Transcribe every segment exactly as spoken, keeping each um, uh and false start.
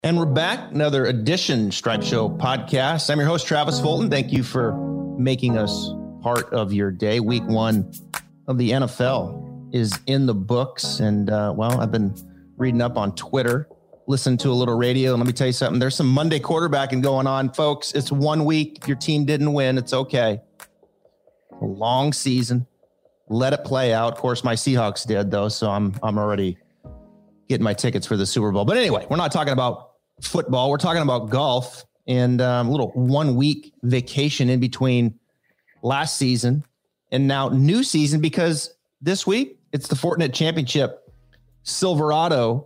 And we're back, another edition Stripe Show podcast. I'm your host, Travis Fulton. Thank you for making us part of your day. Week one of the N F L is in the books. And, uh, well, I've been reading up on Twitter, listening to a little radio. And let me tell you something. There's some Monday quarterbacking going on, folks. It's one week. If your team didn't win, it's okay. A long season. Let it play out. Of course, my Seahawks did, though, so I'm I'm already getting my tickets for the Super Bowl. But anyway, we're not talking about football. We're talking about golf and um, a little one week vacation in between last season and now new season, because this week it's the Fortinet Championship Silverado,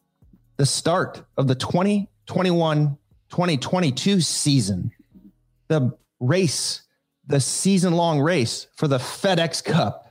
the start of the twenty twenty-one twenty twenty-two season, the race, the season long race for the FedEx Cup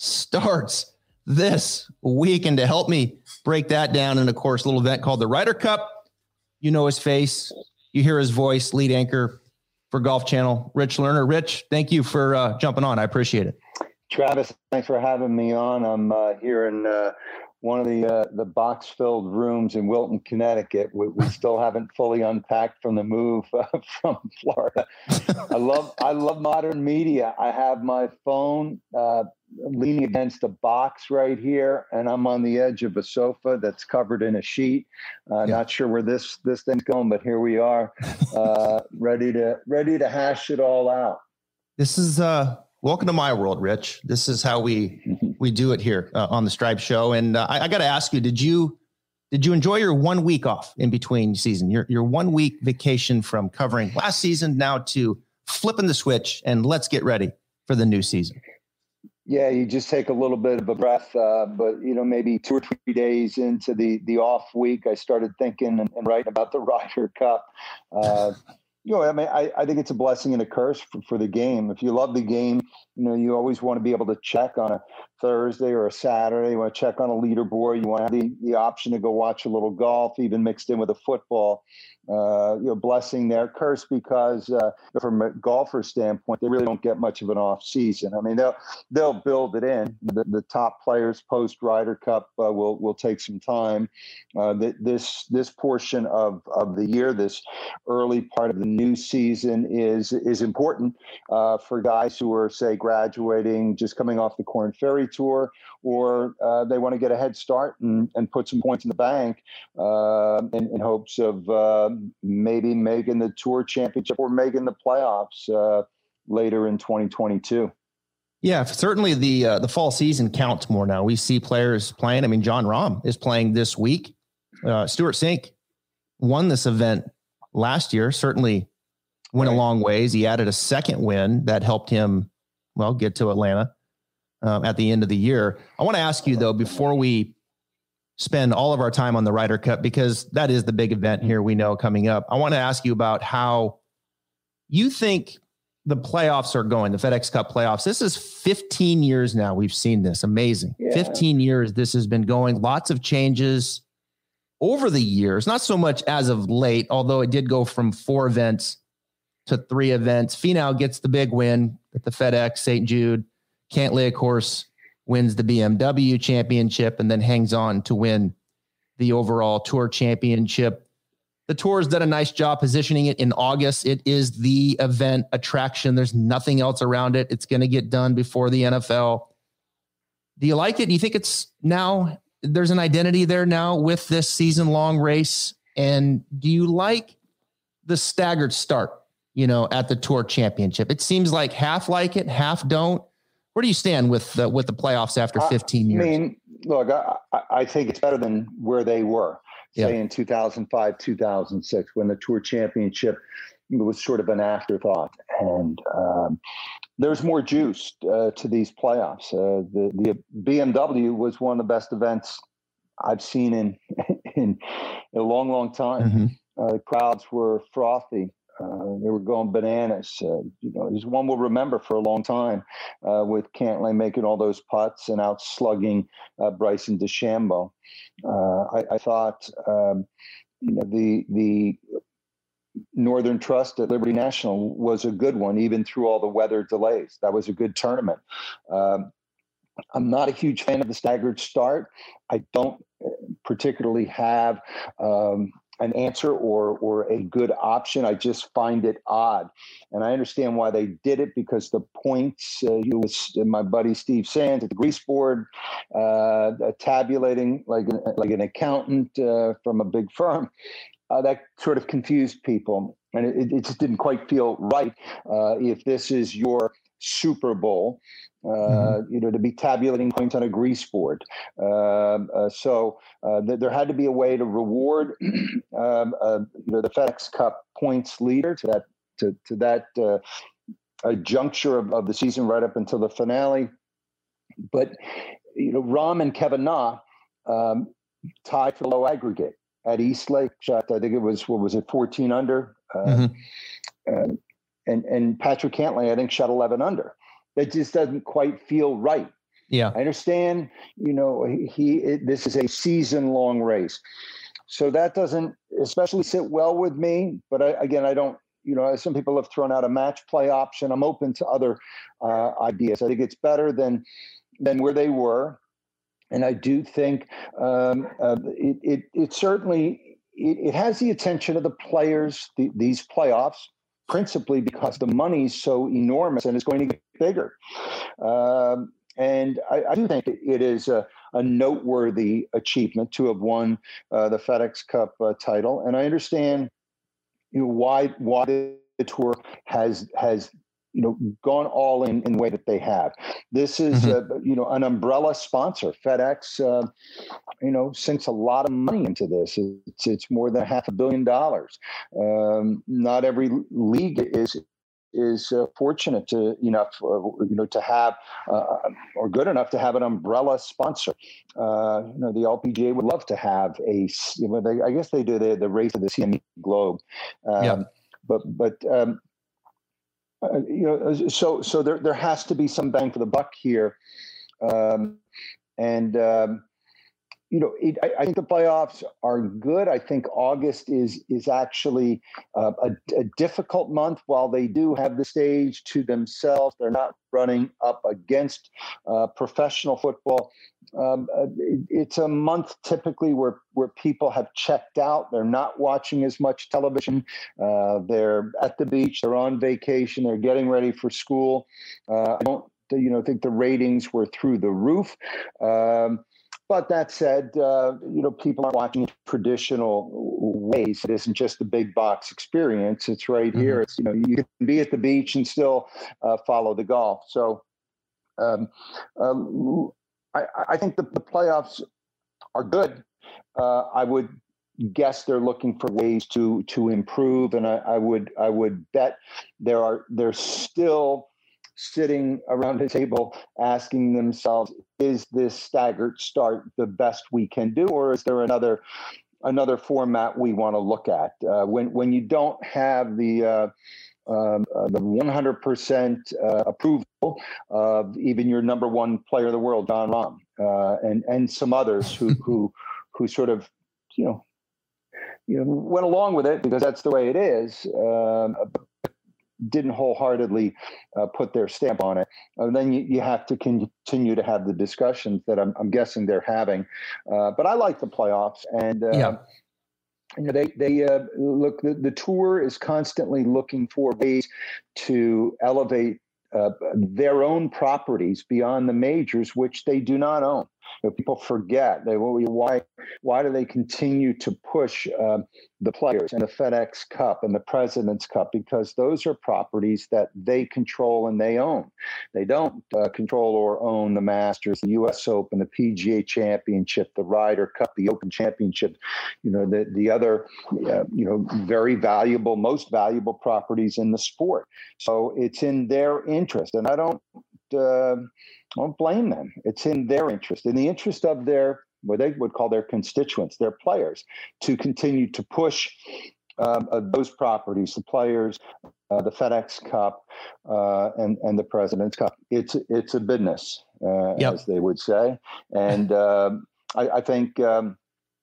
starts this week. And to help me break that down, and of course, a little event called the Ryder Cup. You know his face, you hear his voice, lead anchor for Golf Channel, Rich Lerner. Rich, thank you for uh, jumping on. I appreciate it. Travis, thanks for having me on. I'm uh, here in uh, one of the uh, the box-filled rooms in Wilton, Connecticut. We, we still haven't fully unpacked from the move uh, from Florida. I love I love modern media. I have my phone uh, leaning against a box right here, and I'm on the edge of a sofa that's covered in a sheet. Uh, yeah. Not sure where this this thing's going, but here we are, uh, ready to ready to hash it all out. This is uh, welcome to my world, Rich. This is how we we do it here uh, on the Stripe Show. And uh, I, I got to ask you, did you did you enjoy your one week off in between season? Your your one week vacation from covering last season now to flipping the switch and let's get ready for the new season. Yeah, you just take a little bit of a breath, uh, but, you know, maybe two or three days into the the off week, I started thinking and, and writing about the Ryder Cup. Uh, you know, I mean, I, I think it's a blessing and a curse for, for the game. If you love the game, you know, you always want to be able to check on a Thursday or a Saturday. You want to check on a leaderboard. You want to have the, the option to go watch a little golf, even mixed in with a football. Uh, you know, blessing there, curse because uh, from a golfer standpoint, they really don't get much of an off season. I mean, they'll they'll build it in. The, the top players post Ryder Cup uh, will will take some time. Uh, th- this this portion of of the year, this early part of the new season, is is important uh, for guys who are, say, graduating, just coming off the Corn Ferry Tour, or uh, they want to get a head start and, and put some points in the bank uh, in, in hopes of uh, maybe making the Tour Championship or making the playoffs uh, later in twenty twenty-two. Yeah, certainly the uh, the fall season counts more now. We see players playing. I mean, Jon Rahm is playing this week. Uh, Stuart Sink won this event last year, certainly went right. a long ways. He added a second win that helped him, well, get to Atlanta um, at the end of the year. I want to ask you, though, before we spend all of our time on the Ryder Cup, because that is the big event here we know coming up. I want to ask you about how you think the playoffs are going, the FedEx Cup playoffs. This is fifteen years now. We've seen this. Amazing. Yeah. fifteen years this has been going. Lots of changes over the years, not so much as of late, although it did go from four events to three events. Finau gets the big win at the FedEx Saint Jude. Cantlay, of course, wins the B M W championship and then hangs on to win the overall Tour championship. The Tour's done a nice job positioning it in August. It is the event attraction. There's nothing else around it. It's going to get done before the N F L. Do you like it? Do you think it's now, there's an identity there now with this season long race? And do you like the staggered start, you know, at the Tour championship? It seems like half like it, half don't. Where do you stand with the, with the playoffs after fifteen years? I mean, look, I, I think it's better than where they were, say, yeah. in two thousand five, two thousand six, when the Tour Championship was sort of an afterthought. And um, there's more juice uh, to these playoffs. Uh, the, the B M W was one of the best events I've seen in, in a long, long time. Mm-hmm. Uh, the crowds were frothy. Uh, they were going bananas. Uh, you know, there's one we'll remember for a long time uh, with Cantlay making all those putts and out slugging uh, Bryson DeChambeau. Uh, I, I thought, um, you know, the the Northern Trust at Liberty National was a good one, even through all the weather delays. That was a good tournament. Um, I'm not a huge fan of the staggered start. I don't particularly have um, an answer or or a good option. I just find it odd, and I understand why they did it because the points. Uh, you was my buddy Steve Sands at the grease board, uh, tabulating like an, like an accountant uh, from a big firm. Uh, that sort of confused people, and it, it just didn't quite feel right. Uh, if this is your Super Bowl, uh, mm-hmm. you know, to be tabulating points on a grease board. Uh, uh, so uh, th- there had to be a way to reward, um, uh, you know, the FedEx Cup points leader to that to to that uh, a juncture of, of the season right up until the finale. But you know, Rahm and Kevin Na um, tied for the low aggregate at East Lake. Shot, I think it was what was it, fourteen under. Uh, mm-hmm. uh, And and Patrick Cantlay, I think, shot eleven under. That just doesn't quite feel right. Yeah, I understand. You know, he, he it, this is a season-long race, so that doesn't especially sit well with me. But I, again, I don't. You know, some people have thrown out a match play option. I'm open to other uh, ideas. I think it's better than than where they were, and I do think um, uh, it, it it certainly it, it has the attention of the players. The, these playoffs. Principally because the money's so enormous and it's going to get bigger. Um, and I, I do think it is a, a noteworthy achievement to have won uh, the FedEx Cup uh, title. And I understand, you know, why why the tour has has you know gone all in in the way that they have. This is mm-hmm. uh, you know an umbrella sponsor. FedEx, uh, you know, sinks a lot of money into this. It's it's more than half a billion dollars. Um, not every league is is uh, fortunate to enough uh, you know to have uh, or good enough to have an umbrella sponsor. Uh, you know, the L P G A would love to have a. You know, they, I guess they do the the race of the C M E Globe. Um, yeah. But but. Um, Uh, you know, so so there there has to be some bang for the buck here, um, and um, you know, it, I, I think the playoffs are good. I think August is is actually uh, a, a difficult month. While they do have the stage to themselves, they're not running up against uh, professional football. Um, it, it's a month typically where where people have checked out. They're not watching as much television. Uh, they're at the beach. They're on vacation. They're getting ready for school. Uh, I don't, you know, think the ratings were through the roof. Um, But that said, uh, you know, people aren't watching traditional ways. It isn't just the big box experience. It's right mm-hmm. here. It's, you know, you can be at the beach and still uh, follow the golf. So um, um, I, I think the, the playoffs are good. Uh, I would guess they're looking for ways to to improve, and I, I would I would bet there are there's still sitting around a table asking themselves, is this staggered start the best we can do, or is there another another format we want to look at? Uh, when when you don't have the uh, um, uh, the one hundred percent uh, approval of even your number one player in the world, Jon Rahm, uh, and and some others who who who sort of you know you know went along with it because that's the way it is. Um, didn't wholeheartedly uh, put their stamp on it. And then you, you have to continue to have the discussions that I'm, I'm guessing they're having. Uh, but I like the playoffs. And, uh, yeah. you know, they, they uh, look, the, the tour is constantly looking for ways to elevate uh, their own properties beyond the majors, which they do not own. You know, people forget they well, why why do they continue to push uh, the players and the FedEx Cup and the President's Cup? Because those are properties that they control and they own. They don't uh, control or own the Masters, the U S Open, the P G A Championship, the Ryder Cup, the Open Championship. You know, the the other uh, you know very valuable, most valuable properties in the sport. So it's in their interest, and I don't. Uh, I don't blame them. It's in their interest, in the interest of their, what they would call their constituents, their players, to continue to push um, uh, those properties, the players, uh, the FedEx Cup, uh, and and the President's Cup. It's it's a business, uh, yep. as they would say, and um, I, I think. Um,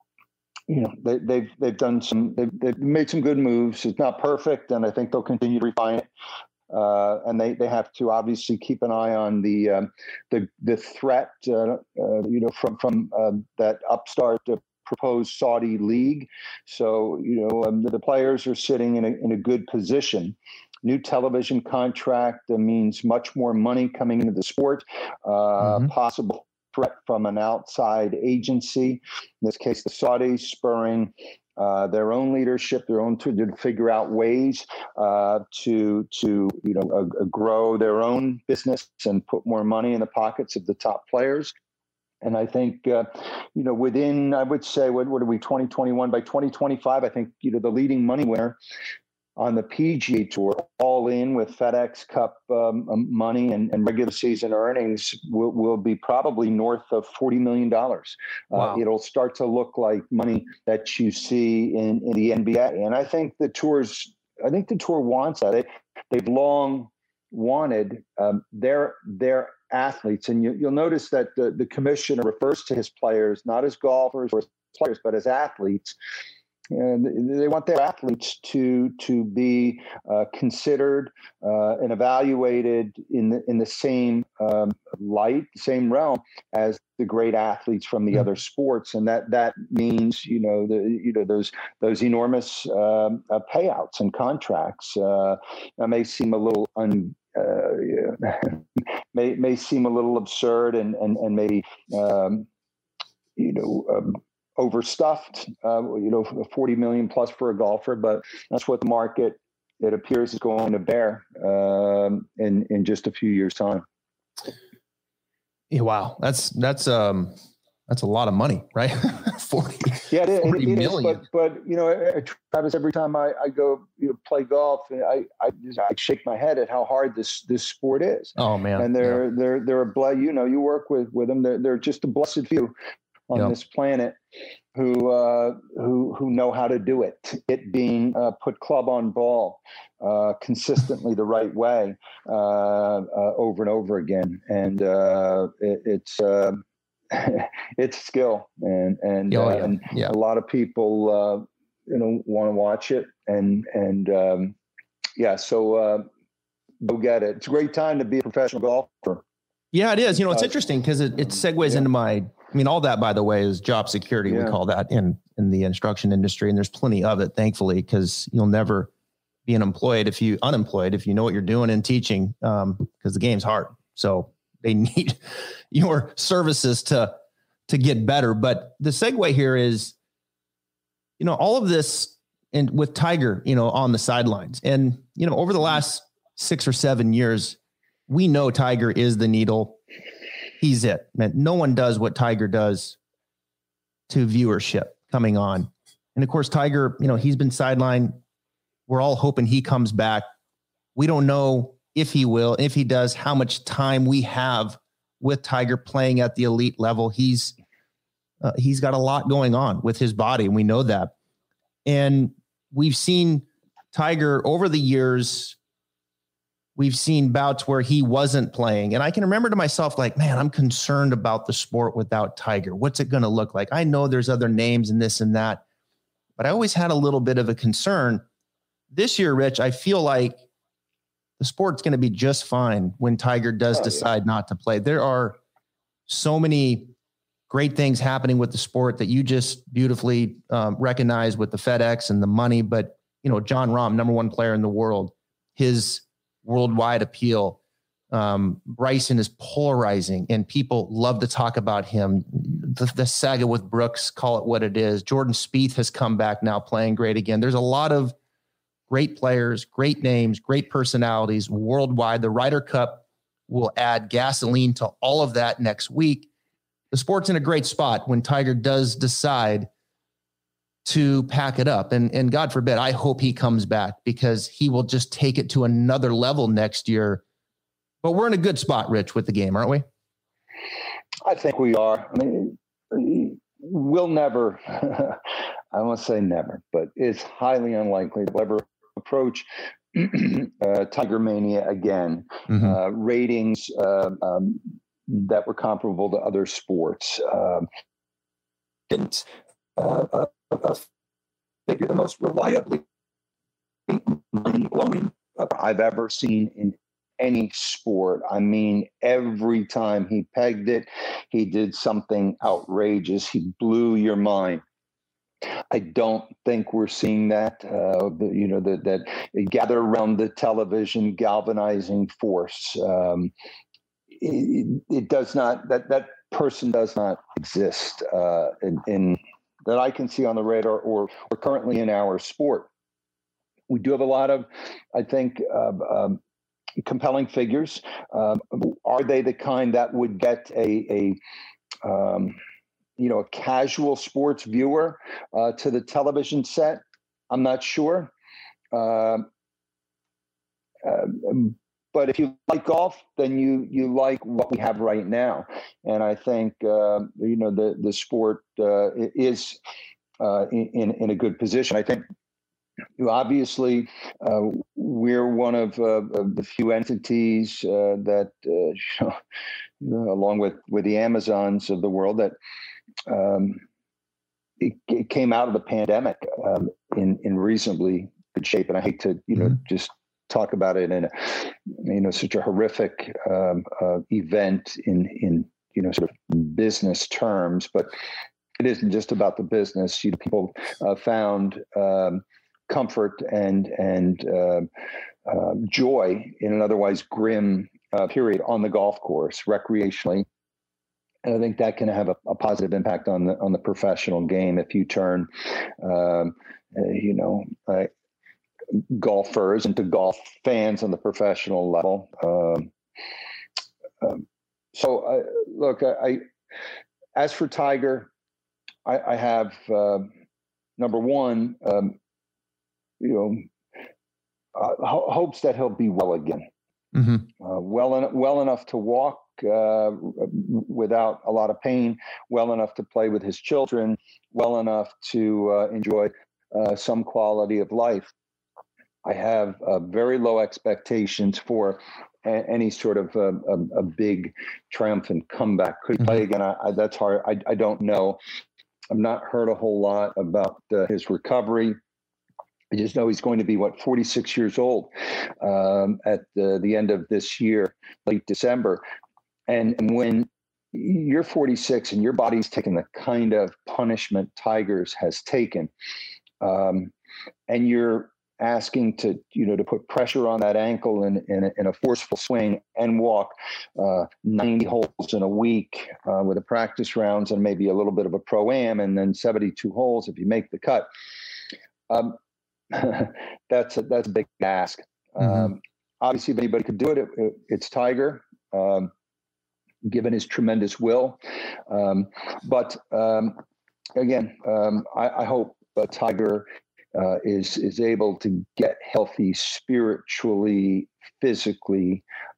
You know, they, they've they've done some they've, they've made some good moves. It's not perfect, and I think they'll continue to refine it. Uh, and they, they have to obviously keep an eye on the um, the the threat, uh, uh, you know, from from uh, that upstart uh, proposed Saudi league. So, you know, um, the players are sitting in a, in a good position. New television contract uh, means much more money coming into the sport, uh, mm-hmm. possible threat from an outside agency, in this case, the Saudis, spurring uh, their own leadership, their own to, to figure out ways uh, to, to you know, uh, grow their own business and put more money in the pockets of the top players. And I think, uh, you know, within, I would say, what, what are we, twenty twenty-one? By twenty twenty-five, I think, you know, the leading money winner on the P G A Tour, all in with FedEx Cup um, money and, and regular season earnings, will, will be probably north of forty million dollars. Wow. Uh, it'll start to look like money that you see in, in the N B A. And I think the tours, I think the tour wants that. They, they've long wanted um, their their athletes. And you, you'll notice that the, the commissioner refers to his players, not as golfers or as players, but as athletes. And they want their athletes to to be uh, considered uh, and evaluated in the in the same um, light, same realm as the great athletes from the mm-hmm. other sports, and that that means you know the you know those those enormous um, uh, payouts and contracts. Uh, that may seem a little un. Uh, yeah, may may seem a little absurd and and and maybe um, you know. Um, overstuffed, uh, you know, forty million plus for a golfer, but that's what the market, it appears, is going to bear um, in in just a few years' time. Yeah, wow, that's that's um that's a lot of money, right? forty, yeah, it, forty it million. Is, but, but you know, Travis, every time I, I go you know, play golf, I, I I shake my head at how hard this this sport is. Oh man, and they're yeah. they're they're a blood. You know, you work with with them. They're they're just a blessed few on yep. this planet who uh, who who know how to do it. It being uh, put club on ball uh, consistently the right way uh, uh, over and over again, and uh, it, it's uh, it's skill, and and, oh, uh, yeah. and Yeah. a lot of people uh, you know want to watch it, and and um, yeah, so uh, go get it. It's a great time to be a professional golfer. Yeah, it is. You know, it's uh, interesting because it, it segues yeah. into my. I mean, all that, by the way, is job security. Yeah. We call that in, in the instruction industry. And there's plenty of it, thankfully, because you'll never be unemployed if you unemployed, if you know what you're doing in teaching, um, because the game's hard. So they need your services to, to get better. But the segue here is, you know, all of this and with Tiger, you know, on the sidelines and, you know, over the last six or seven years, we know Tiger is the needle. He's it, man. No one does what Tiger does to viewership coming on. And of course, Tiger, you know, he's been sidelined. We're all hoping he comes back. We don't know if he will, if he does, how much time we have with Tiger playing at the elite level. He's, uh, he's got a lot going on with his body, and we know that. And we've seen Tiger over the years. We've seen bouts where he wasn't playing. And I can remember to myself, like, man, I'm concerned about the sport without Tiger. What's it going to look like? I know there's other names and this and that, but I always had a little bit of a concern. This year, Rich, I feel like the sport's going to be just fine when Tiger does oh, decide yeah. not to play. There are so many great things happening with the sport that you just beautifully um, recognize with the FedEx and the money. But, you know, Jon Rahm, number one player in the world, his worldwide appeal. Um, Bryson is polarizing and people love to talk about him. The, the saga with Brooks, call it what it is. Jordan Spieth has come back now playing great again. There's a lot of great players, great names, great personalities worldwide. The Ryder Cup will add gasoline to all of that next week. The sport's in a great spot when Tiger does decide to pack it up. And, and God forbid, I hope he comes back because he will just take it to another level next year. But we're in a good spot, Rich, with the game, aren't we? I think we are. I mean, we'll never, I won't say never, but it's highly unlikely to ever approach uh, Tiger Mania again. Mm-hmm. Uh, ratings uh, um, that were comparable to other sports. Um, and, uh, uh, Uh, maybe the most reliably mind-blowing I've ever seen in any sport. I mean, every time he pegged it, he did something outrageous. He blew your mind. I don't think we're seeing that. Uh, you know, that that gather around the television galvanizing force. Um, it, it does not. That that person does not exist uh, in, in that I can see on the radar or or currently in our sport. We do have a lot of, I think, uh, um, compelling figures. Um, are they the kind that would get a a um, you know, a casual sports viewer uh, to the television set? I'm not sure. Uh, um, but if you like golf, then you you like what we have right now. And I think, uh, you know, the, the sport uh, is uh, in, in a good position. I think obviously uh, we're one of, uh, of the few entities uh, that, uh, along with, with the Amazons of the world, that Um, it, it came out of the pandemic um, in in reasonably good shape, and I hate to you know mm-hmm. just talk about it in a you know such a horrific um, uh, event in in you know sort of business terms, but it isn't just about the business. You know, people uh, found um, comfort and and uh, uh, joy in an otherwise grim uh, period on the golf course recreationally. And I think that can have a, a positive impact on the on the professional game if you turn, um, uh, you know, uh, golfers into golf fans on the professional level. Um, um, so, uh, look, I, I as for Tiger, I, I have uh, number one, um, you know, uh, ho- hopes that he'll be well again, mm-hmm. uh, well en- well enough to walk. Uh, without a lot of pain, well enough to play with his children, well enough to uh, enjoy uh, some quality of life. I have uh, very low expectations for a- any sort of a, a, a big triumphant comeback. Could he play again? I, I, that's hard. I, I don't know. I've not heard a whole lot about uh, his recovery. I just know he's going to be, what, forty-six years old um, at the, the end of this year, late December. And, and when you're forty-six and your body's taken the kind of punishment Tigers has taken, um, and you're asking to, you know, to put pressure on that ankle in, in, a, in a forceful swing and walk uh, ninety holes in a week uh, with the practice rounds and maybe a little bit of a pro-am and then seventy-two holes if you make the cut. Um, that's, a, that's a big ask. Mm-hmm. Um, obviously, if anybody could do it, it, it it's Tiger. Um, given his tremendous will. Um, but um, again, um, I, I hope uh, Tiger uh, is is able to get healthy spiritually, physically,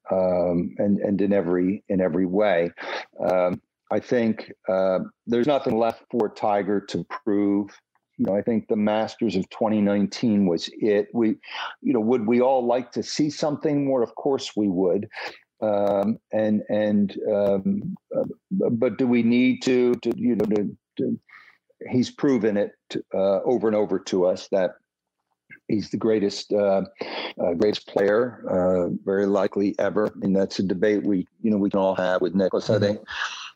um, and and in every in every way. Um, I think uh, there's nothing left for Tiger to prove. You know, I think the Masters of twenty nineteen was it. We, you know, would we all like to see something more? Of course we would. Um, and and um, uh, but do we need to, to you know to, to he's proven it to, uh, over and over to us that he's the greatest uh, uh, greatest player uh, very likely ever, and that's a debate we you know we can all have with Nicklaus. Mm-hmm. I think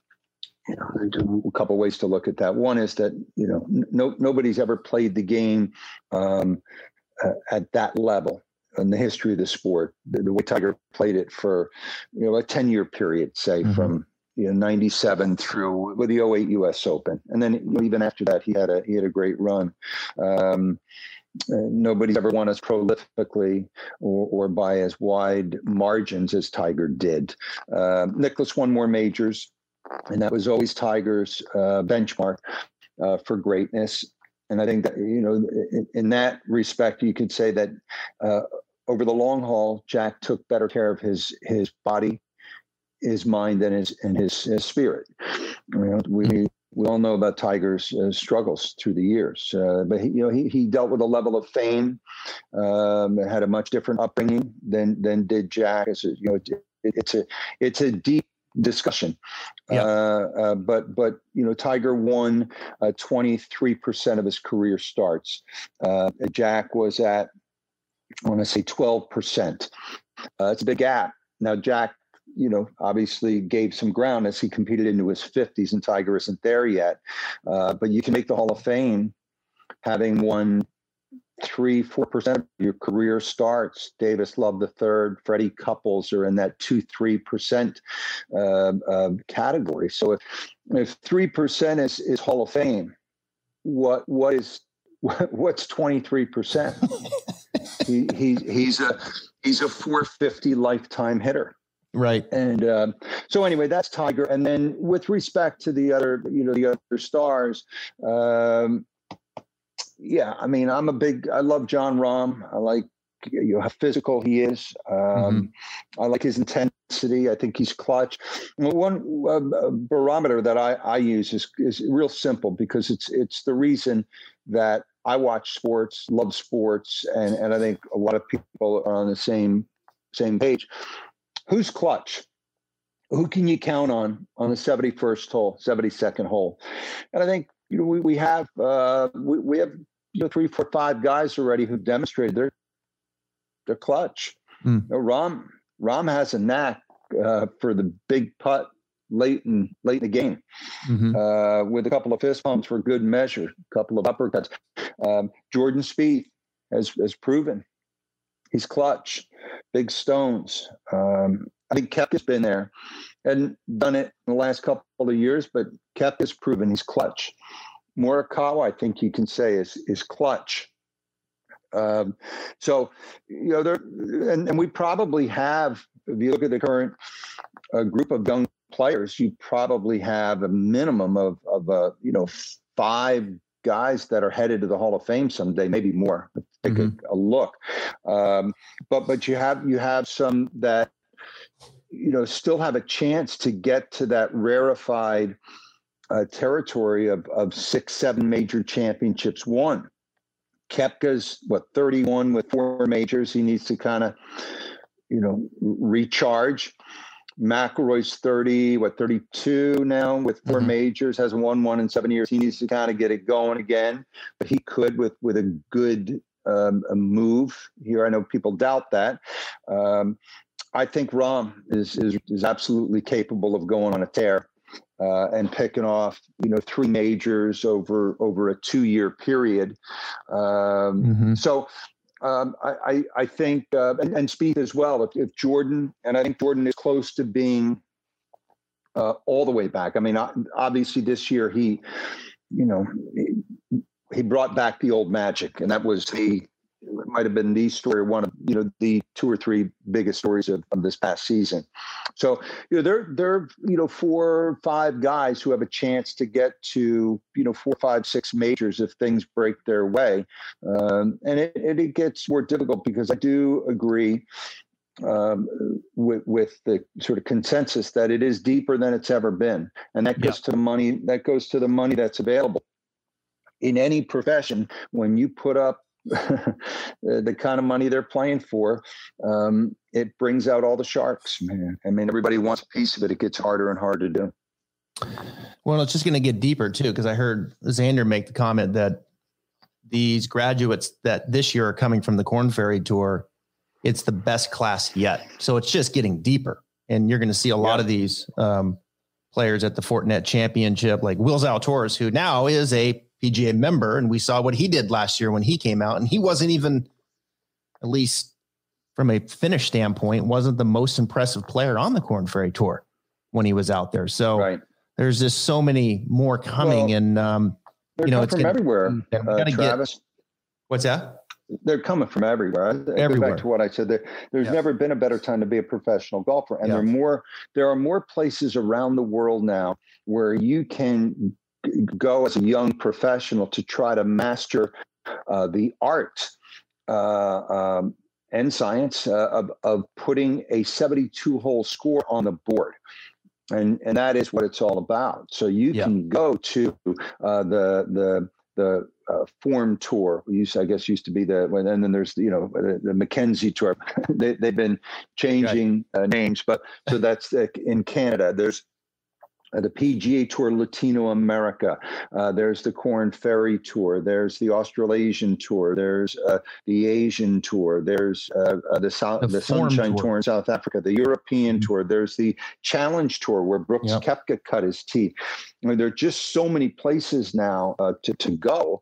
you know there's a couple of ways to look at that. One is that you know no nobody's ever played the game um, uh, at that level in the history of the sport, the, the way Tiger played it for, you know, a ten-year period, say, mm-hmm. from you know ninety-seven through with the oh eight U S Open, and then you know, even after that, he had a he had a great run. Um, uh, nobody's ever won as prolifically or, or by as wide margins as Tiger did. Uh, Nicklaus won more majors, and that was always Tiger's uh, benchmark uh, for greatness. And I think that, you know, in, in that respect, you could say that uh, over the long haul, Jack took better care of his his body, his mind, and his and his, his spirit. You know, we we all know about Tiger's uh, struggles through the years, uh, but he, you know, he he dealt with a level of fame, um, had a much different upbringing than than did Jack. It's a, you know, it, it's a it's a deep discussion. Yeah. Uh, uh, but, but, you know, Tiger won uh, twenty-three percent of his career starts. Uh, Jack was at, I want to say twelve percent. Uh, it's a big gap. Now, Jack, you know, obviously gave some ground as he competed into his fifties, and Tiger isn't there yet. Uh, but you can make the Hall of Fame having won three, four percent of your career starts. Davis Love the third, Freddie Couples are in that two, three percent uh, uh, category. So if if three percent is is Hall of Fame, what what is what's twenty-three percent? he, he he's a he's a four fifty lifetime hitter. Right. And uh, so anyway, that's Tiger. And then with respect to the other, you know, the other stars, um, yeah, I mean, I'm a big, I love Jon Rahm. I like, you know, how physical he is. Um, mm-hmm. I like his intensity. I think he's clutch. One uh, barometer that I, I use is, is real simple because it's, it's the reason that I watch sports, love sports. And, and I think a lot of people are on the same, same page. Who's clutch? Who can you count on on the seventy-first hole, seventy-second hole? And I think, you know, we, we have, uh, we, we have, you know, three, four, five guys already who've demonstrated they're they're clutch. Mm. You know, Rahm Rahm has a knack uh, for the big putt late in late in the game, mm-hmm. uh, with a couple of fist pumps for good measure, a couple of uppercuts. Um, Jordan Spieth has has proven he's clutch, big stones. Um, I think Koepka's been there and done it in the last couple of years, but Koepka's proven he's clutch. Morikawa, I think you can say, is is clutch. Um, so, you know, there, and, and we probably have, if you look at the current uh, group of young players, you probably have a minimum of, of uh, you know, five guys that are headed to the Hall of Fame someday, maybe more. Take mm-hmm. a, a look. Um, but but you have you have some that, you know, still have a chance to get to that rarefied Uh, territory of of six, seven major championships won. Koepka's what thirty-one with four majors. He needs to kind of, you know, recharge. McIlroy's thirty, what thirty-two now with four mm-hmm. majors. Hasn't won one in seven years. He needs to kind of get it going again. But he could with with a good um, a move here. I know people doubt that. Um, I think Rahm is is is absolutely capable of going on a tear. Uh, and picking off, you know, three majors over over a two-year period. Um, mm-hmm. So um, I, I, I think, uh, and, and Spieth as well. If, if Jordan, and I think Jordan is close to being uh, all the way back. I mean, obviously this year he, you know, he, he brought back the old magic, and that was the. It might have been the story, one of, you know, the two or three biggest stories of, of this past season. So, you know, there, there, you know, four or five guys who have a chance to get to, you know, four, five, six majors if things break their way. Um, and it, it, it gets more difficult because I do agree um, with, with the sort of consensus that it is deeper than it's ever been. And that goes yeah. to the money, that goes to the money that's available in any profession. When you put up the kind of money they're playing for, um, it brings out all the sharks, man. I mean, everybody wants a piece of it. It gets harder and harder to do. Well, it's just going to get deeper too, because I heard Xander make the comment that these graduates that this year are coming from the Korn Ferry Tour, it's the best class yet. So it's just getting deeper, and you're going to see a lot yeah. of these um, players at the Fortinet Championship, like Will Zalatoris, who now is a P G A member, and we saw what he did last year when he came out, and he wasn't even, at least from a finish standpoint, wasn't the most impressive player on the Korn Ferry Tour when he was out there. So right. there's just so many more coming, well, and um, you know, it's from gonna, everywhere. We gotta Travis, get, what's that? They're coming from everywhere. I everywhere. Go back to what I said. There, there's yeah. never been a better time to be a professional golfer, and yeah. there are more. There are more places around the world now where you can go as a young professional to try to master uh, the art uh, um, and science uh, of, of putting a seventy-two hole score on the board. And, and that is what it's all about. So you yeah. can go to uh, the, the, the uh, Form Tour. We used, I guess, used to be the, and then there's, you know, the, the Mackenzie Tour. they, they've been changing right. uh, names, but so that's uh, in Canada. There's Uh, the P G A Tour Latino America. Uh, there's the Korn Ferry Tour. There's the Australasian Tour. There's uh, the Asian Tour. There's uh, uh, the South, the, the Sunshine tour. tour in South Africa. The European mm-hmm. Tour. There's the Challenge Tour where Brooks yep. Koepka cut his teeth. I mean, there are just so many places now uh, to to go.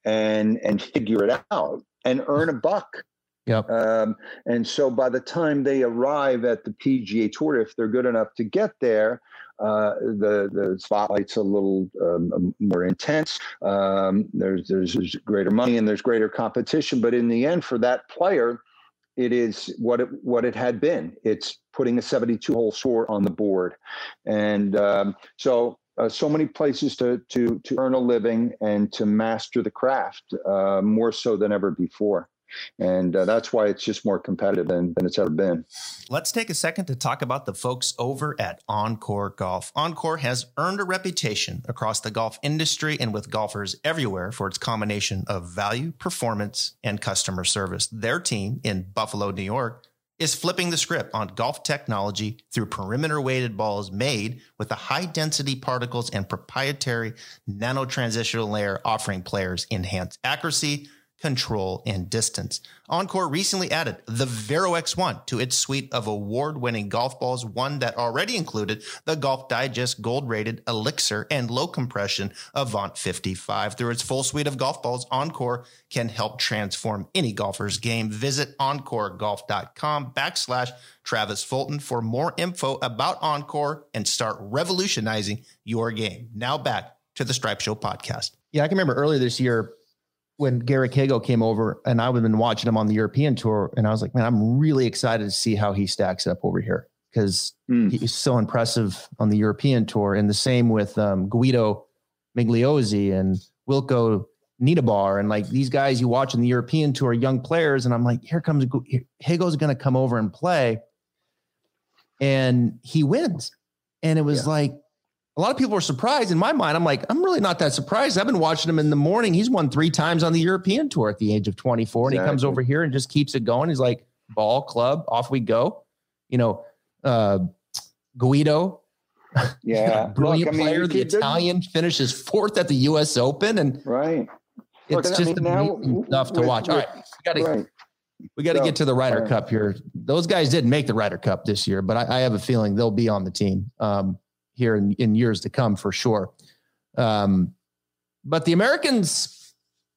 and and figure it out and earn a buck. Yep. Um, and so by the time they arrive at the P G A Tour, if they're good enough to get there, uh, the the spotlight's a little um, more intense. Um, there's, there's there's greater money and there's greater competition. But in the end, for that player, it is what it what it had been. It's putting a seventy-two hole score on the board, and um, so. Uh, so many places to to to earn a living and to master the craft, uh, more so than ever before. And uh, that's why it's just more competitive than, than it's ever been. Let's take a second to talk about the folks over at Encore Golf. Encore has earned a reputation across the golf industry and with golfers everywhere for its combination of value, performance, and customer service. Their team in Buffalo, New York, is flipping the script on golf technology through perimeter-weighted balls made with the high-density particles and proprietary nanotransitional layer, offering players enhanced accuracy, control, and distance. Encore recently added the Vero X one to its suite of award-winning golf balls, one that already included the Golf Digest gold-rated Elixir and low-compression Avant fifty-five. Through its full suite of golf balls, Encore can help transform any golfer's game. Visit encoregolf.com backslash Travis Fulton for more info about Encore and start revolutionizing your game. Now back to the Stripe Show podcast. Yeah, I can remember earlier this year, when Garrick Hago came over and I've been watching him on the European tour, and I was like, man, I'm really excited to see how he stacks up over here because mm. he's so impressive on the European tour. And the same with um, Guido Migliozzi and Wilco Niederbar. And like these guys you watch on the European tour, young players. And I'm like, here comes Hago's going to come over and play. And he wins. And it was yeah. like, a lot of people were surprised. In my mind, I'm like, I'm really not that surprised. I've been watching him in the morning. He's won three times on the European tour at the age of twenty-four. Exactly. And he comes over here and just keeps it going. He's like, ball, club, off we go. You know, uh, Guido. Yeah. Brilliant Look, I mean, player. The Italian finishes fourth at the U S Open. And right. it's Look, just I mean, amazing now, stuff to with, watch. All right. We got to right. we got to so, get to the Ryder right. Cup here. Those guys didn't make the Ryder Cup this year, but I, I have a feeling they'll be on the team. Um, here in, in years to come for sure. Um, but the Americans,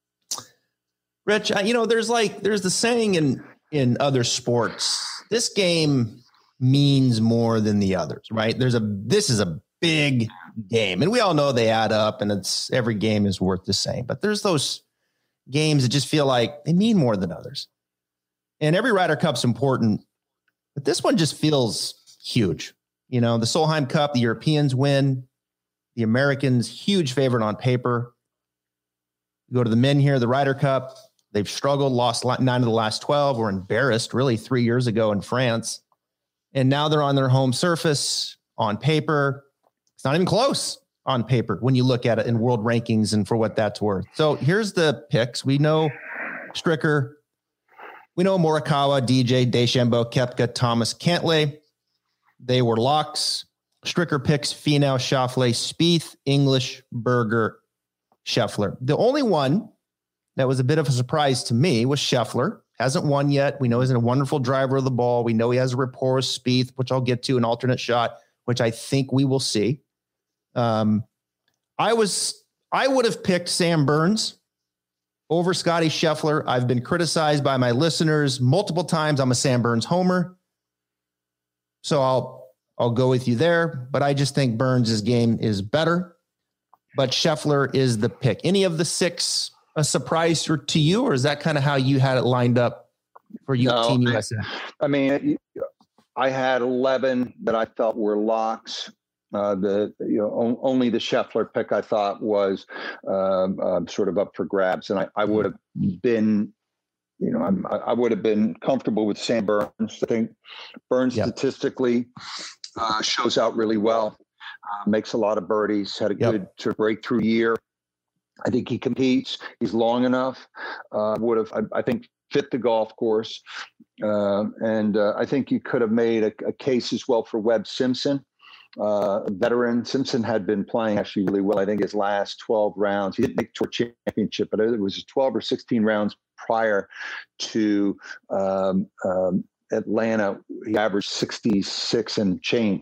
Rich, you know, there's like, there's the saying in, in other sports, this game means more than the others, right? There's a, this is a big game and we all know they add up and it's every game is worth the same, but there's those games that just feel like they mean more than others. And every Ryder Cup's important, but this one just feels huge. You know, the Solheim Cup, the Europeans win, the Americans, huge favorite on paper. You go to the men here, the Ryder Cup, they've struggled, lost nine of the last twelve, were embarrassed really three years ago in France. And now they're on their home surface on paper. It's not even close on paper when you look at it in world rankings and for what that's worth. So here's the picks. We know Stricker, we know Morikawa, D J, DeChambeau, Koepka, Thomas, Cantlay. They were locks. Stricker picks Finau, Schauffele, Spieth, English, Berger, Scheffler. The only one that was a bit of a surprise to me was Scheffler. Hasn't won yet. We know he's a wonderful driver of the ball. We know he has a rapport with Spieth, which I'll get to, an alternate shot, which I think we will see. Um, I was, I would have picked Sam Burns over Scotty Scheffler. I've been criticized by my listeners multiple times. I'm a Sam Burns homer. So I'll I'll go with you there, but I just think Burns' game is better. But Scheffler is the pick. Any of the six a surprise to you, or is that kind of how you had it lined up for you, no, Team U S A? I mean, I had eleven that I felt were locks. Uh, the you know only the Scheffler pick I thought was um, um, sort of up for grabs, and I, I would have been. You know, I'm, I would have been comfortable with Sam Burns. I think Burns yep. statistically uh, shows out really well, uh, makes a lot of birdies, had a yep. good sort of breakthrough year. I think he competes. He's long enough. Uh, would have, I, I think, fit the golf course. Uh, and uh, I think you could have made a, a case as well for Webb Simpson. Uh, veteran Simpson had been playing actually really well. I think his last twelve rounds, he didn't make tour championship, but it was twelve or sixteen rounds prior to um, um, Atlanta. He averaged sixty-six and change.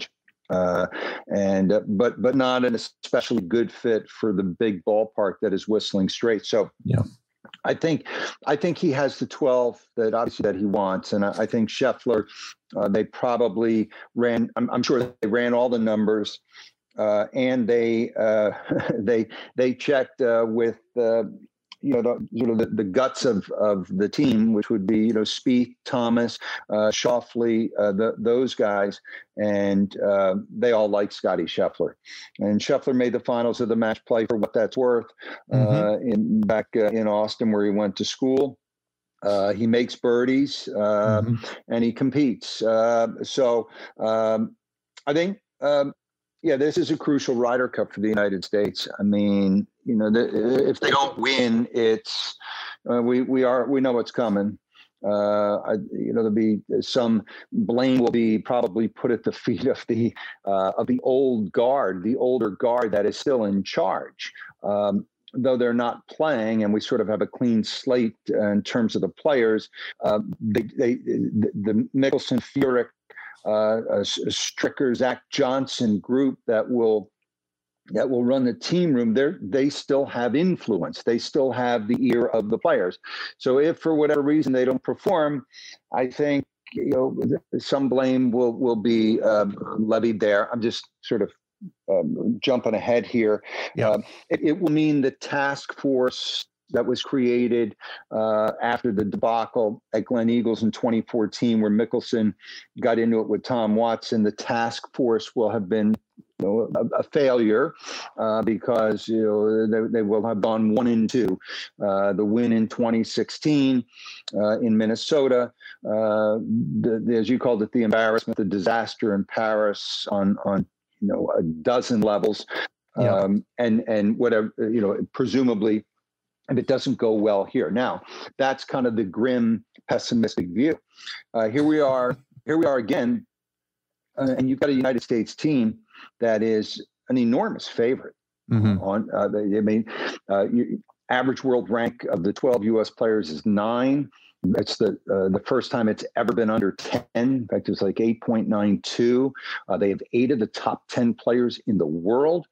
Uh, and uh, but but not an especially good fit for the big ballpark that is Whistling Straits. So yeah. I think I think he has the twelve that obviously that he wants, and I, I think Scheffler. Uh, they probably ran. I'm, I'm sure they ran all the numbers, uh, and they uh, they they checked uh, with. Uh, you know, the, sort of the, the guts of, of the team, which would be, you know, Spieth, Thomas, uh, Schauffele, uh, the, those guys. And uh, they all like Scotty Scheffler. And Scheffler made the finals of the match play for what that's worth mm-hmm. uh, in back uh, in Austin where he went to school. Uh, he makes birdies uh, mm-hmm. and he competes. Uh, so um, I think, um, yeah, this is a crucial Ryder Cup for the United States. I mean, you know, the, if they don't win, it's uh, we we are we know what's coming. Uh, I, you know, there'll be some blame will be probably put at the feet of the uh, of the old guard, the older guard that is still in charge. Um, though they're not playing, and we sort of have a clean slate uh, in terms of the players. Uh, they, they, the, the Mickelson, Furyk, uh, uh, Stricker, Zach Johnson group that will that will run the team room. They they still have influence. They still have the ear of the players. So if for whatever reason they don't perform, I think you know some blame will will be uh, levied there. I'm just sort of um, jumping ahead here. Yeah. Uh, it, it will mean the task force that was created uh, after the debacle at Glen Eagles in twenty fourteen, where Mickelson got into it with Tom Watson. The task force will have been you know, a, a failure uh, because you know they, they will have gone one and two. Uh, the win in twenty sixteen uh, in Minnesota, uh, the, the, as you called it, the embarrassment, the disaster in Paris on on you know a dozen levels, yeah. um, and and whatever you know presumably. And it doesn't go well here. Now, that's kind of the grim, pessimistic view. Uh, here we are. Here we are again, uh, and you've got a United States team that is an enormous favorite. Mm-hmm. On, uh, I mean, uh, you, average world rank of the twelve U S players is nine. It's the uh, the first time it's ever been under ten. In fact, it's like eight point nine two. Uh, they have eight of the top ten players in the world.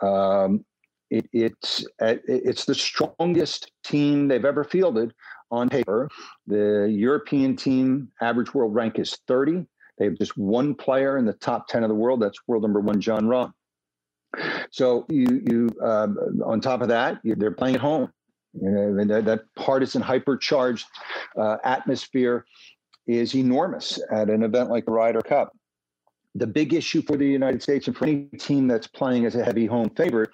Um, It, it's it's the strongest team they've ever fielded on paper. The European team average world rank is thirty. They have just one player in the top ten of the world. That's world number one, Jon Rahm. So you you um, on top of that, you, they're playing at home. You know, and that, that partisan, hypercharged uh, atmosphere is enormous at an event like the Ryder Cup. The big issue for the United States and for any team that's playing as a heavy home favorite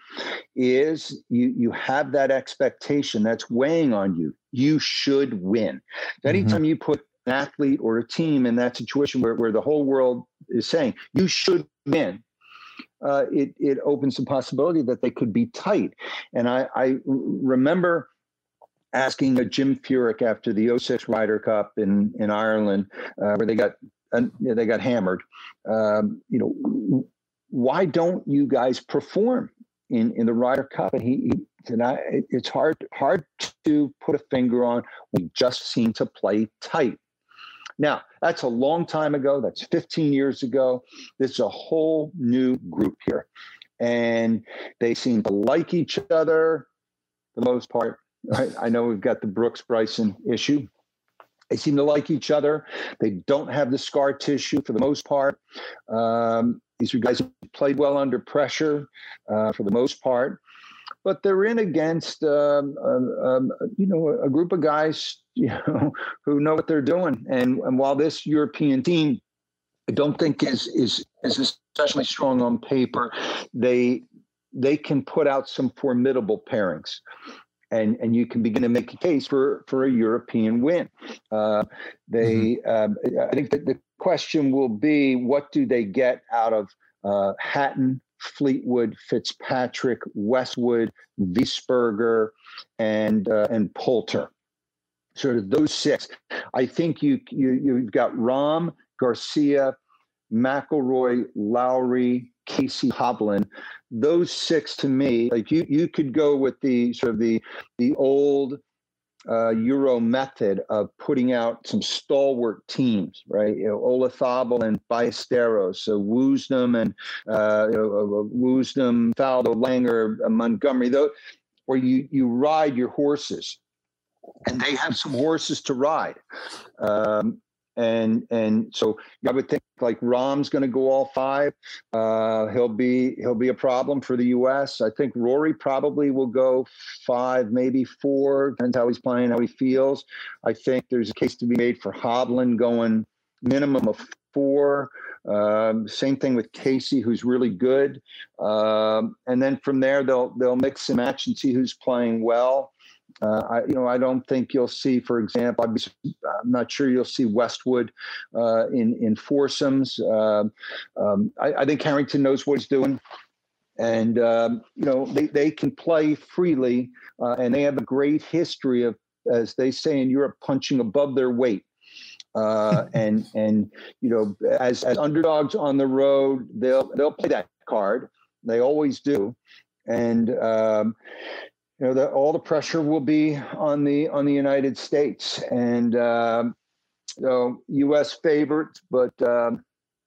is you you have that expectation that's weighing on you. You should win. Anytime mm-hmm. you put an athlete or a team in that situation where, where the whole world is saying you should win, uh, it, it opens the possibility that they could be tight. And I, I remember asking a Jim Furyk after the oh six Ryder Cup in, in Ireland, uh, where they got And they got hammered. Um, you know, why don't you guys perform in, in the Ryder Cup? And he, he said, I, it's hard hard to put a finger on. We just seem to play tight. Now, that's a long time ago. That's fifteen years ago. This is a whole new group here. And they seem to like each other for the most part. I, I know we've got the Brooks Bryson issue. They seem to like each other. They don't have the scar tissue for the most part. Um, these are guys who played well under pressure uh, for the most part. But they're in against, um, um, um, you know, a group of guys, you know, who know what they're doing. And, and while this European team, I don't think is is is especially strong on paper, they they can put out some formidable pairings. And and you can begin to make a case for, for a European win. Uh, they, mm-hmm. um, I think that the question will be, what do they get out of uh, Hatton, Fleetwood, Fitzpatrick, Westwood, Wiesberger, and uh, and Poulter? Sort of those six. I think you, you you've got Rahm, Garcia, McIlroy, Lowry, Casey, Hovland. Those six to me, like you, you could go with the sort of the the old uh, Euro method of putting out some stalwart teams, right? You know, Olazabal and Ballesteros, so Woosnam and uh, you know, Woosnam, Faldo, Langer, uh, Montgomery, though, where you you ride your horses, and they have some horses to ride. Um, And and so I would think like Rahm's going to go all five. Uh, he'll be he'll be a problem for the U S. I think Rory probably will go five, maybe four. Depends how he's playing, how he feels. I think there's a case to be made for Hovland going minimum of four. Um, same thing with Casey, who's really good. Um, and then from there they'll they'll mix and match and see who's playing well. Uh, I, you know, I don't think you'll see, for example, I'd be, I'm not sure you'll see Westwood uh, in in foursomes. Um, um, I, I think Harrington knows what he's doing, and um, you know they they can play freely, uh, and they have a great history of, as they say in Europe, punching above their weight. Uh, and and you know, as as underdogs on the road, they'll they'll play that card. They always do, and. Um, You know, the, all the pressure will be on the on the United States, and um, so U S favorites, but um,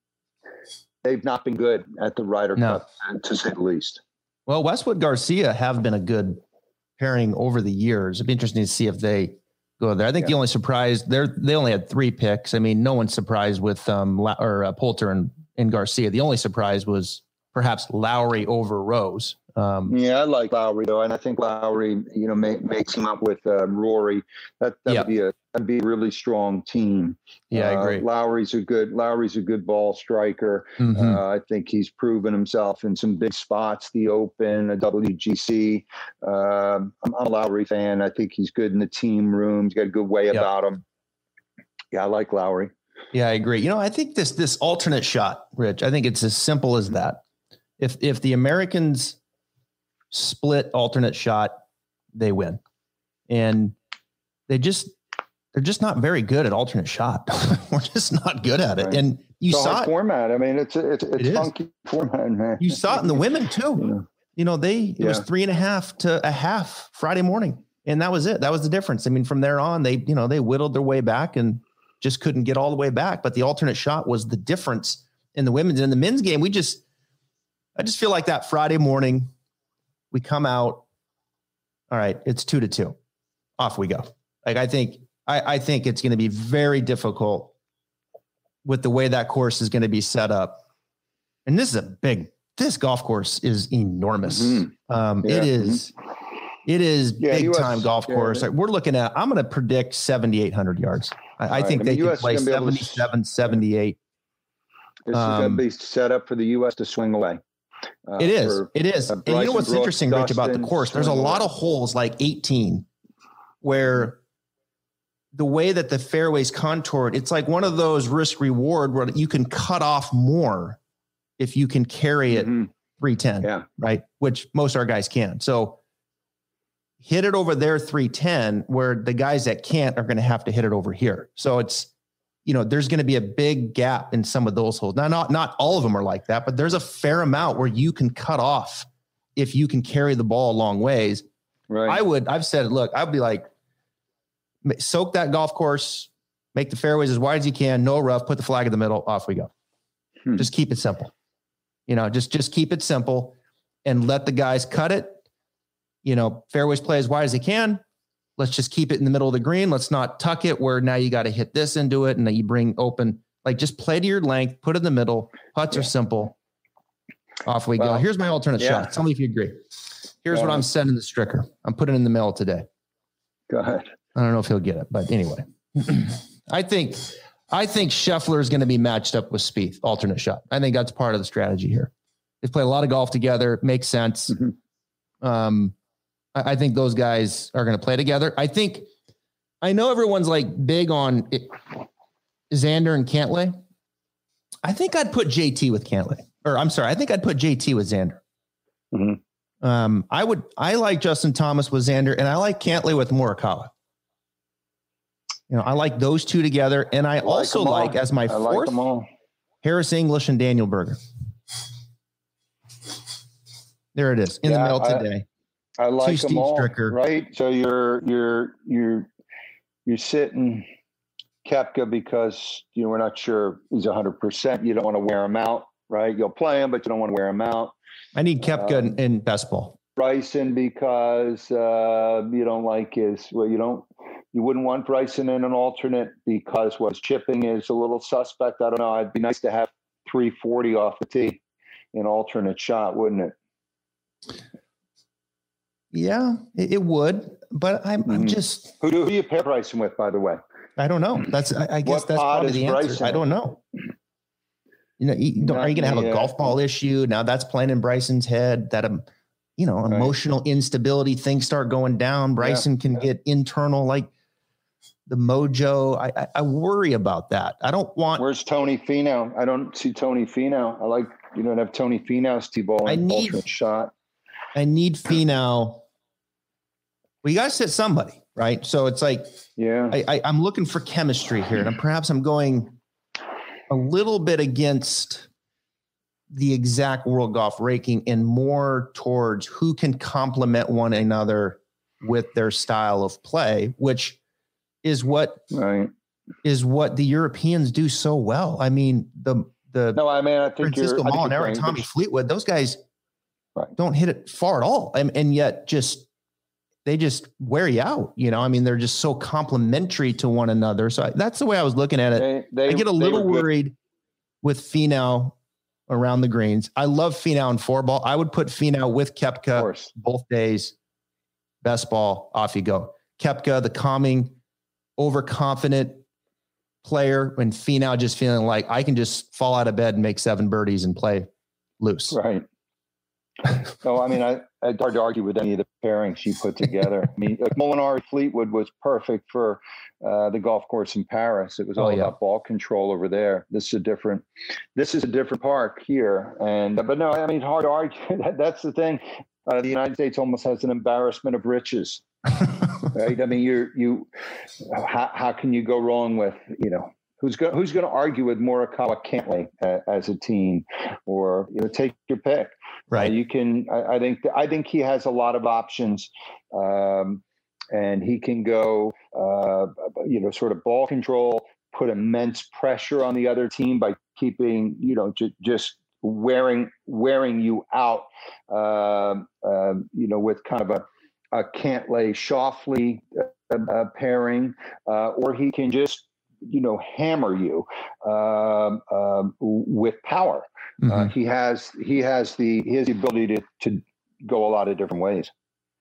they've not been good at the Ryder No. Cup, to say the least. Well, Westwood Garcia have been a good pairing over the years. It'd be interesting to see if they go there. I think Yeah. the only surprise they they only had three picks. I mean, no one's surprised with um La- or uh, Poulter and, and Garcia. The only surprise was perhaps Lowry over Rose. Um, Yeah, I like Lowry though, and I think Lowry, you know, make, makes him up with uh, Rory. That that Yeah. would be a that'd be a really strong team. Yeah, I Uh, agree. Lowry's a good Lowry's a good ball striker. Mhm. Uh, I think he's proven himself in some big spots, the Open, a W G C. Um, I'm, I'm a Lowry fan. I think he's good in the team room. He's got a good way Yep. about him. Yeah, I like Lowry. Yeah, I agree. You know, I think this this alternate shot, Rich, I think it's as simple as that. If if the Americans split alternate shot, they win. And they just they're just not very good at alternate shot. We're just not good at it. Right. And you It's a saw hard it. format. I mean, it's a, it's it's It is. funky format, man. You saw it in the women too. Yeah. You know, they it was Yeah. three and a half to a half Friday morning. And that was it. That was the difference. I mean, from there on, they, you know, they whittled their way back and just couldn't get all the way back. But the alternate shot was the difference in the women's. And in the men's game, we just I just feel like that Friday morning, we come out. All right, it's two to two. Off we go. Like I think, I, I think it's going to be very difficult with the way that course is going to be set up. And this is a big. This golf course is enormous. Mm-hmm. Um, Yeah. It is. It is Yeah, big U S time golf yeah, course. yeah. Like we're looking at. I'm going to predict seventy-eight hundred yards. I, I Right. think I they mean, can U S is play gonna be able to- seventy-seven, seventy-eight. This is going Um, to be set up for the U S to swing away. Uh, It is. for- It is. uh, And you know Bryson what's Brooks, interesting, Rich, about the Dustin, course? There's a swing lot away. of holes like eighteen where the way that the fairway's contoured, it's like one of those risk reward where you can cut off more if you can carry it Mhm. three ten, Yeah. right? Which most of our guys can. So hit it over there three ten, where the guys that can't are going to have to hit it over here. So it's, you know, there's going to be a big gap in some of those holes. Now, not, not all of them are like that, but there's a fair amount where you can cut off if you can carry the ball a long ways. Right. I would, I've said, look, I'd be like, ma- soak that golf course, make the fairways as wide as you can, no rough, put the flag in the middle, off we go. Hmm. Just keep it simple. You know, just, just keep it simple and let the guys cut it. You know, fairways play as wide as they can. Let's just keep it in the middle of the green. Let's not tuck it where now you got to hit this into it and then you bring open, like just play to your length, put it in the middle. Putts Yeah. are simple. Off we Well, go. Here's my alternate yeah. shot. Tell me if you agree. Here's Go what I'm ahead. sending the Stricker. I'm putting it in the mail today. Go ahead. I don't know if he'll get it, but anyway, I think, I think Scheffler is going to be matched up with Spieth, alternate shot. I think that's part of the strategy here. They've played a lot of golf together. It makes sense. Mhm. Um, I, I think those guys are going to play together. I think, I know everyone's like big on it, Xander and Cantlay. I think I'd put J T with Cantlay, or I'm sorry. I think I'd put J T with Xander. Mhm. Um, I would, I like Justin Thomas with Xander and I like Cantlay with Morikawa. You know, I like those two together. And I, I like also them all. like as my I like fourth, them all. Harris English and Daniel Berger. There it is in Yeah, the mail I- today. I like to them Steve all, Stricker. right? So you're you're you're you're sitting Koepka because you know we're not sure he's one hundred percent. You don't want to wear him out, right? You'll play him, but you don't want to wear him out. I need Koepka um, in, in best ball. Bryson because uh, you don't like his well, you don't you wouldn't want Bryson in an alternate because what his chipping is a little suspect. I don't know. It'd be nice to have three forty off the tee in alternate shot, wouldn't it? Yeah, it, it would, but I'm, mm-hmm. I'm just. Who do, who do you pair Bryson with, by the way? I don't know. That's I, I guess what that's probably the answer. Bryson I don't know. You know, you don't, are you going to have a golf ball issue now? That's playing in Bryson's head. That um, you know, emotional right. instability. Things start going down. Bryson yeah. can yeah. get internal, like the mojo. I, I I worry about that. I don't want. Where's Tony Finau? I don't see Tony Finau. I like you don't have Tony Finau's T-ball I need alternate shot. I need Finau. Well, you got to sit somebody, right? So it's like, yeah, I, I, I'm looking for chemistry here, and perhaps I'm going a little bit against the exact world golf ranking and more towards who can complement one another with their style of play, which is what right. is what the Europeans do so well. I mean, the the no, I mean, I think Francisco you're, Molinaro and Tommy Fleetwood, those guys right. don't hit it far at all, and, and yet just they just wear you out. You know, I mean, they're just so complementary to one another. So I, that's the way I was looking at it. They, they, I get a little worried with Finau around the greens. I love Finau in four ball. I would put Finau with Koepka both days. Best ball, off you go. Koepka, the calming, overconfident player, and Finau just feeling like I can just fall out of bed and make seven birdies and play loose. Right. So, I mean, I, it's hard to argue with any of the pairings you put together. I mean, like Molinari Fleetwood was perfect for uh, the golf course in Paris. It was all oh, yeah. about ball control over there. This is a different, this is a different park here. And, but no, I mean, it's hard to argue. that, that's the thing. Uh, the United States almost has an embarrassment of riches, right? I mean, you're, you, how, how can you go wrong with, you know, who's going, who's going to argue with Morikawa Cantlay uh, as a team, or, you know, take your pick. Right. Uh, you can, I, I think, I think he has a lot of options, um, and he can go, uh, you know, sort of ball control, put immense pressure on the other team by keeping, you know, j- just wearing, wearing you out, um, uh, you know, with kind of a, a Cantlay Schauffele uh, uh, pairing, uh, or he can just, you know, hammer you um, um, with power. Mm-hmm. Uh, he has he has the he has the ability to to go a lot of different ways.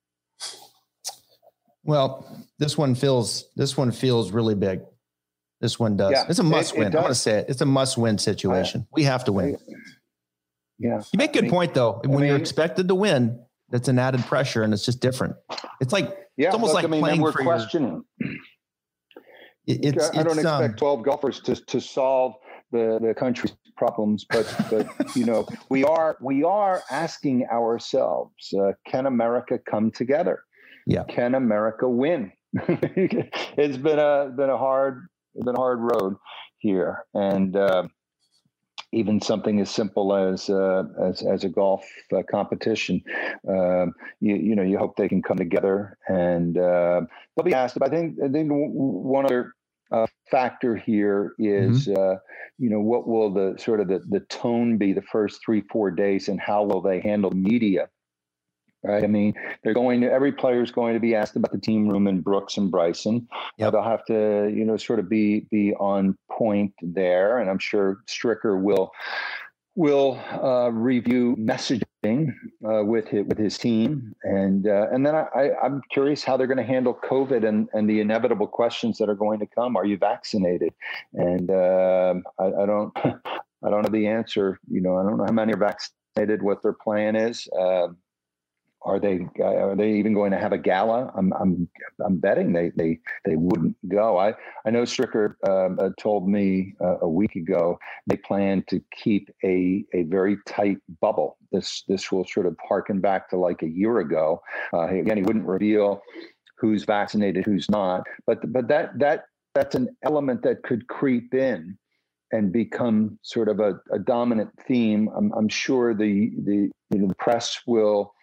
Well, this one feels this one feels really big. This one does. Yeah, it's a must it, win. It I'm going to say it. It's a must win situation. Uh, we have to win. Yeah, you make a good I mean, point though. When I mean, you're expected to win, that's an added pressure, and it's just different. It's like yeah, it's almost look, like I mean, playing we're for questioning. Your, it, it's, I don't it's, expect um, twelve golfers to to solve the the country's problems, but but you know we are we are asking ourselves, uh, can America come together? Yeah, can America win? It's been a been a hard been a hard road here, and uh, even something as simple as uh, as as a golf uh, competition, um, you you know you hope they can come together, and uh, they'll be asked. But I think I think one other Uh, factor here is, mm-hmm. uh, you know, what will the sort of the, the tone be the first three, four days, and how will they handle media? Right. I mean, they're going to, every player is going to be asked about the team room in Brooks and Bryson. Yep. Uh, they'll have to, you know, sort of be, be on point there. And I'm sure Stricker will, will uh, review messaging uh, with his, with his team, and uh, and then I, I, I'm curious how they're going to handle COVID and, and the inevitable questions that are going to come. Are you vaccinated? And uh, I, I don't I don't know the answer. You know, I don't know how many are vaccinated, what their plan is. Uh, Are they are they even going to have a gala? I'm I'm I'm betting they they they wouldn't go. I I know Stricker um, uh, told me uh, a week ago they plan to keep a a very tight bubble. This this will sort of harken back to like a year ago. Uh, again, he wouldn't reveal who's vaccinated, who's not. But but that that that's an element that could creep in and become sort of a, a dominant theme. I'm I'm sure the the you know the press will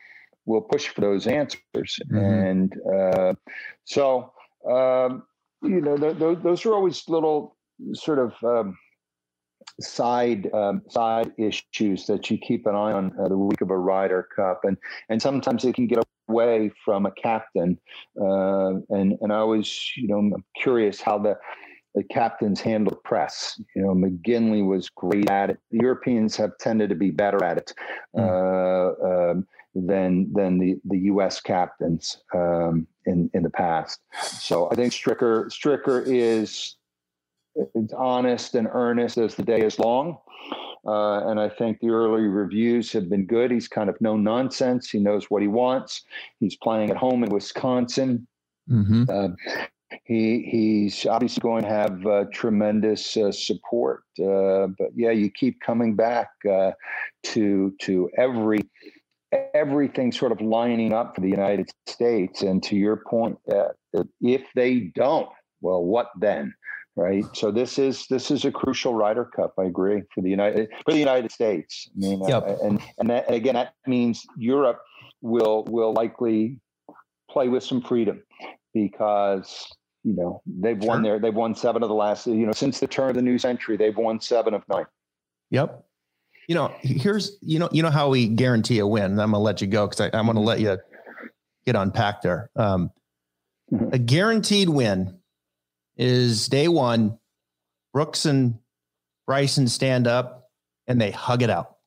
will push for those answers. Mm-hmm. And uh, so, um, you know, th- th- those are always little sort of um, side um, side issues that you keep an eye on uh, the week of a Ryder Cup, and and sometimes it can get away from a captain. Uh, and and I always, you know, I'm curious how the the captains handle press. You know, McGinley was great at it. The Europeans have tended to be better at it uh, mm. um, than than the, the U S captains um, in in the past. So I think Stricker Stricker is honest and earnest as the day is long. Uh, and I think the early reviews have been good. He's kind of no nonsense. He knows what he wants. He's playing at home in Wisconsin. Mm-hmm. Uh, he he's obviously going to have uh, tremendous uh, support. Uh, but yeah, you keep coming back uh, to to every everything sort of lining up for the United States. And to your point, uh, if they don't, well, what then? Right. So this is this is a crucial Ryder Cup. I agree for the United for the United States. I mean, yep. uh, and and, that, and again, that means Europe will will likely play with some freedom because you know they've sure. won their they've won seven of the last you know since the turn of the new century they've won seven of nine. Yep. You know, here's you know you know how we guarantee a win. And I'm gonna let you go because I'm gonna let you get unpacked there. Um, mm-hmm. A guaranteed win is day one, Brooks and Bryson stand up and they hug it out.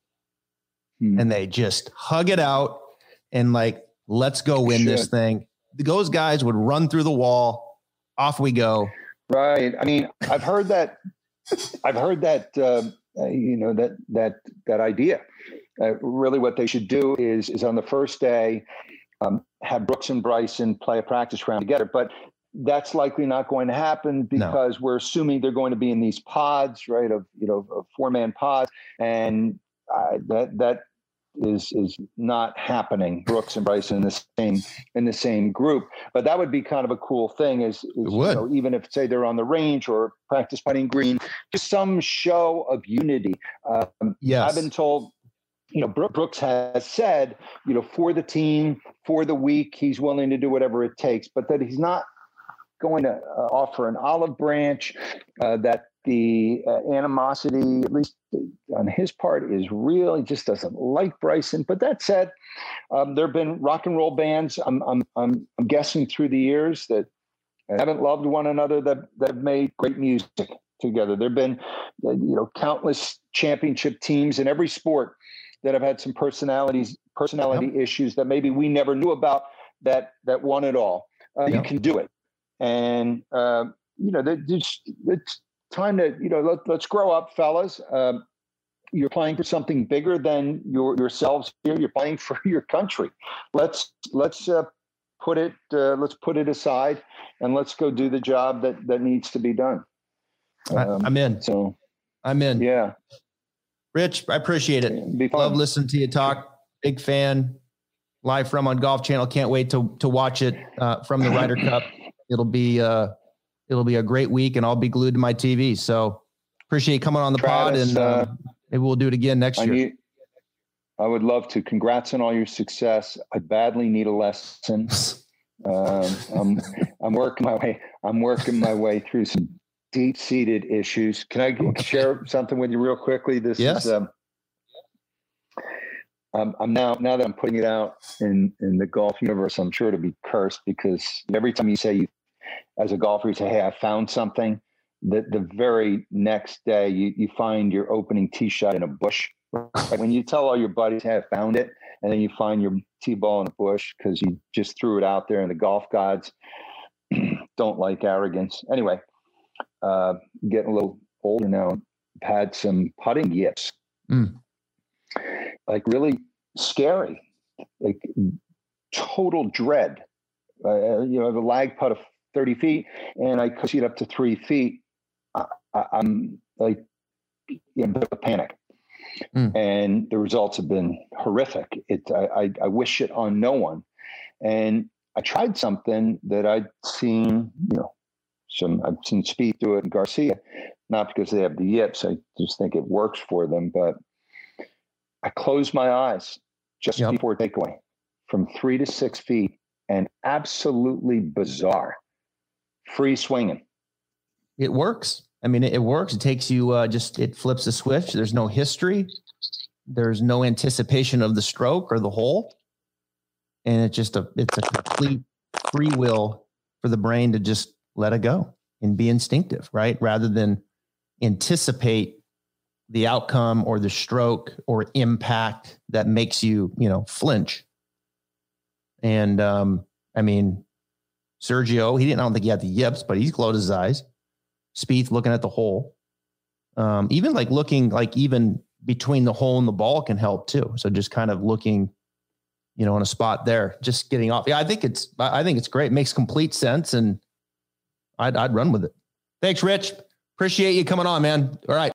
Hmm. And they just hug it out and like, let's go win Should. this thing. Those guys would run through the wall. Off we go. Right. I mean, I've heard that, I've heard that, uh, uh, you know, that, that, that idea. Uh, really what they should do is, is on the first day, um, have Brooks and Bryson play a practice round together. But that's likely not going to happen because no. we're assuming they're going to be in these pods, right? Of you know, of four-man pods, and uh, that that is is not happening. Brooks and Bryson in the same in the same group, but that would be kind of a cool thing. Is, is you know, even if say they're on the range or practice putting green, just some show of unity. Um, yes, I've been told. You know, Brooks has said, you know, for the team, for the week, he's willing to do whatever it takes, but that he's not going to uh, offer an olive branch, uh, that the uh, animosity, at least on his part, is real. He just doesn't like Bryson. But that said, um, there have been rock and roll bands, I'm, I'm, I'm, I'm guessing through the years, that haven't loved one another, that, that have made great music together. There have been, uh, you know, countless championship teams in every sport that have had some personalities, personality yep. issues that maybe we never knew about that, that won it all. Uh, yep. You can do it. And, uh, you know, it's, it's time to, you know, let, let's grow up, fellas. Um, you're playing for something bigger than your, yourselves here. You're playing for your country. Let's, let's uh, put it, uh, let's put it aside and let's go do the job that, that needs to be done. Um, I'm in. So I'm in. Yeah. Rich, I appreciate it. Love listening to you talk. Big fan. Live from on Golf Channel. Can't wait to to watch it uh, from the Ryder Cup. It'll be uh, it'll be a great week, and I'll be glued to my T V. So appreciate you coming on the Travis, pod, and uh, uh, maybe we'll do it again next I year. Need, I would love to. Congrats on all your success. I badly need a lesson. um, I'm I'm working my way. I'm working my way through some deep-seated issues. Can I okay. share something with you real quickly? This yes. is, um, um, I'm now, now that I'm putting it out in, in the golf universe, I'm sure it'll be cursed because every time you say you, as a golfer, you say, hey, I found something, the, the very next day you, you find your opening tee shot in a bush. Right? When you tell all your buddies, hey, I found it, and then you find your tee ball in a bush because you just threw it out there, and the golf gods don't like arrogance. Anyway, Uh, getting a little older now, had some putting yips, mm. like really scary, like total dread. Uh, you know, the lag putt of thirty feet, and I could see it up to three feet. I, I, I'm like in a bit of a panic, mm. and the results have been horrific. It, I, I, I wish it on no one, and I tried something that I'd seen, you know. Some I've seen Spieth do it and Garcia, not because they have the yips. I just think it works for them. But I closed my eyes just yep. before takeaway from three to six feet and absolutely bizarre. Free swinging. It works. I mean, it, it works. It takes you uh, just, it flips a switch. There's no history. There's no anticipation of the stroke or the hole. And it's just a, it's a complete free will for the brain to just let it go and be instinctive, right? Rather than anticipate the outcome or the stroke or impact that makes you, you know, flinch. And, um, I mean, Sergio, he didn't, I don't think he had the yips, but he's closed his eyes. Spieth looking at the hole. Um, even like looking like even between the hole and the ball can help too. So just kind of looking, you know, in a spot there, just getting off. Yeah, I think it's, I think it's great. It makes complete sense. And I'd, I'd run with it. Thanks, Rich. Appreciate you coming on, man. All right.